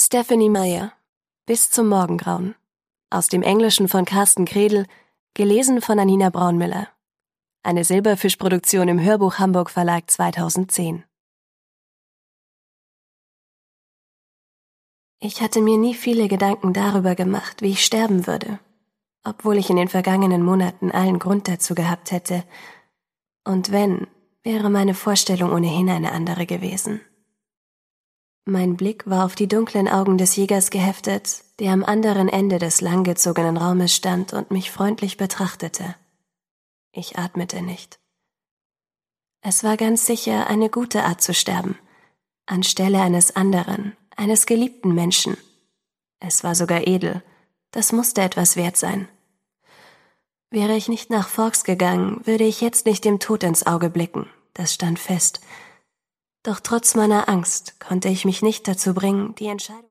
Stephenie Meyer. Bis zum Morgengrauen. Aus dem Englischen von Carsten Kredel, gelesen von Anina Braunmüller. Eine Silberfisch-Produktion im Hörbuch Hamburg Verlag 2010. Ich hatte mir nie viele Gedanken darüber gemacht, wie ich sterben würde, obwohl ich in den vergangenen Monaten allen Grund dazu gehabt hätte. Und wenn, wäre meine Vorstellung ohnehin eine andere gewesen. Mein Blick war auf die dunklen Augen des Jägers geheftet, der am anderen Ende des langgezogenen Raumes stand und mich freundlich betrachtete. Ich atmete nicht. Es war ganz sicher eine gute Art zu sterben, anstelle eines anderen, eines geliebten Menschen. Es war sogar edel, das musste etwas wert sein. Wäre ich nicht nach Forks gegangen, würde ich jetzt nicht dem Tod ins Auge blicken, das stand fest. Doch trotz meiner Angst konnte ich mich nicht dazu bringen, die Entscheidung